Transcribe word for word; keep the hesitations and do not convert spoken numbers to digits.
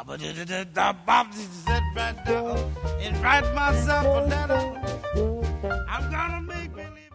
Baba did it, Bob sit right down and write myself a letter. I'm gonna make believe.